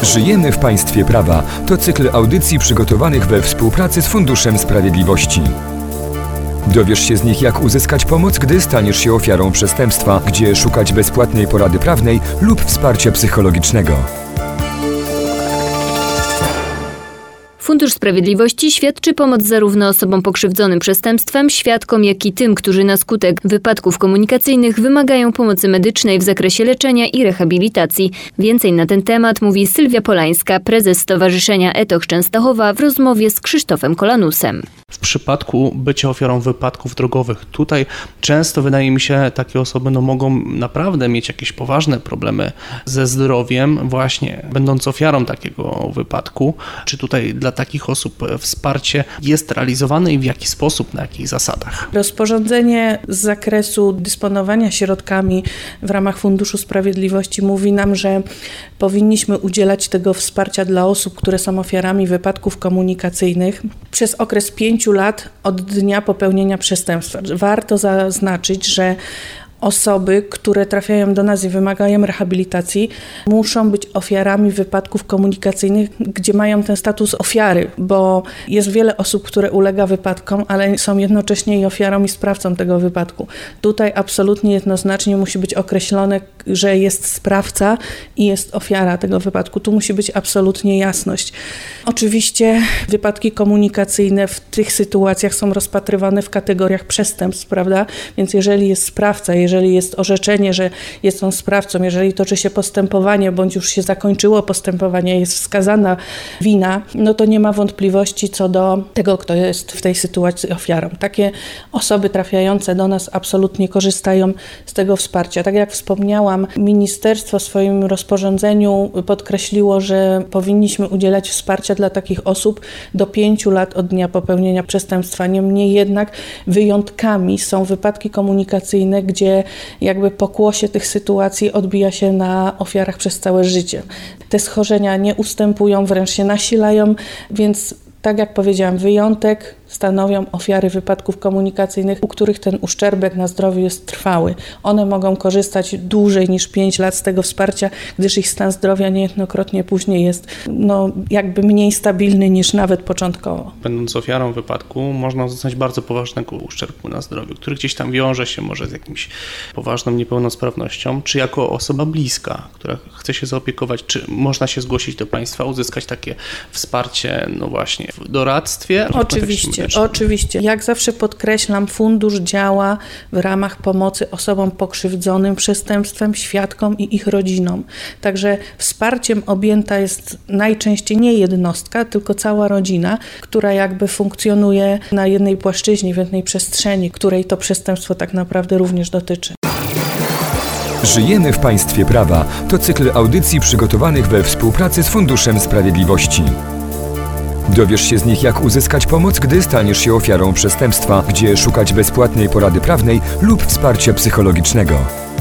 Żyjemy w państwie prawa. To cykl audycji przygotowanych we współpracy z Funduszem Sprawiedliwości. Dowiesz się z nich, jak uzyskać pomoc, gdy staniesz się ofiarą przestępstwa, gdzie szukać bezpłatnej porady prawnej lub wsparcia psychologicznego. Fundusz Sprawiedliwości świadczy pomoc zarówno osobom pokrzywdzonym przestępstwem, świadkom, jak i tym, którzy na skutek wypadków komunikacyjnych wymagają pomocy medycznej w zakresie leczenia i rehabilitacji. Więcej na ten temat mówi Sylwia Polańska, prezes Stowarzyszenia ETOCH Częstochowa w rozmowie z Krzysztofem Kolanusem. W przypadku bycia ofiarą wypadków drogowych, tutaj często wydaje mi się, takie osoby mogą naprawdę mieć jakieś poważne problemy ze zdrowiem, właśnie będąc ofiarą takiego wypadku. Czy tutaj dla takich osób wsparcie jest realizowane i w jaki sposób, na jakich zasadach? Rozporządzenie z zakresu dysponowania środkami w ramach Funduszu Sprawiedliwości mówi nam, że powinniśmy udzielać tego wsparcia dla osób, które są ofiarami wypadków komunikacyjnych przez okres 5 lat od dnia popełnienia przestępstwa. Warto zaznaczyć, że osoby, które trafiają do nas i wymagają rehabilitacji, muszą być ofiarami wypadków komunikacyjnych, gdzie mają ten status ofiary, bo jest wiele osób, które ulega wypadkom, ale są jednocześnie i ofiarą, i sprawcą tego wypadku. Tutaj absolutnie jednoznacznie musi być określone, że jest sprawca i jest ofiara tego wypadku. Tu musi być absolutnie jasność. Oczywiście wypadki komunikacyjne w tych sytuacjach są rozpatrywane w kategoriach przestępstw, prawda? Więc jeżeli jest sprawca, jeżeli jest orzeczenie, że jest on sprawcą, jeżeli toczy się postępowanie, bądź już się zakończyło postępowanie, jest wskazana wina, no to nie ma wątpliwości co do tego, kto jest w tej sytuacji ofiarą. Takie osoby trafiające do nas absolutnie korzystają z tego wsparcia. Tak jak wspomniałam, ministerstwo w swoim rozporządzeniu podkreśliło, że powinniśmy udzielać wsparcia dla takich osób do 5 lat od dnia popełnienia przestępstwa. Niemniej jednak wyjątkami są wypadki komunikacyjne, gdzie jakby pokłosie tych sytuacji odbija się na ofiarach przez całe życie. Te schorzenia nie ustępują, wręcz się nasilają, więc tak jak powiedziałam, wyjątek stanowią ofiary wypadków komunikacyjnych, u których ten uszczerbek na zdrowiu jest trwały. One mogą korzystać dłużej niż 5 lat z tego wsparcia, gdyż ich stan zdrowia niejednokrotnie później jest jakby mniej stabilny niż nawet początkowo. Będąc ofiarą wypadku, można uzyskać bardzo poważnego uszczerbku na zdrowiu, który gdzieś tam wiąże się może z jakimś poważną niepełnosprawnością, czy jako osoba bliska, która chce się zaopiekować, czy można się zgłosić do państwa, uzyskać takie wsparcie, właśnie w doradztwie? Oczywiście. Jak zawsze podkreślam, fundusz działa w ramach pomocy osobom pokrzywdzonym przestępstwem, świadkom i ich rodzinom. Także wsparciem objęta jest najczęściej nie jednostka, tylko cała rodzina, która jakby funkcjonuje na jednej płaszczyźnie, w jednej przestrzeni, której to przestępstwo tak naprawdę również dotyczy. Żyjemy w państwie prawa. To cykl audycji przygotowanych we współpracy z Funduszem Sprawiedliwości. Dowiesz się z nich, jak uzyskać pomoc, gdy staniesz się ofiarą przestępstwa, gdzie szukać bezpłatnej porady prawnej lub wsparcia psychologicznego.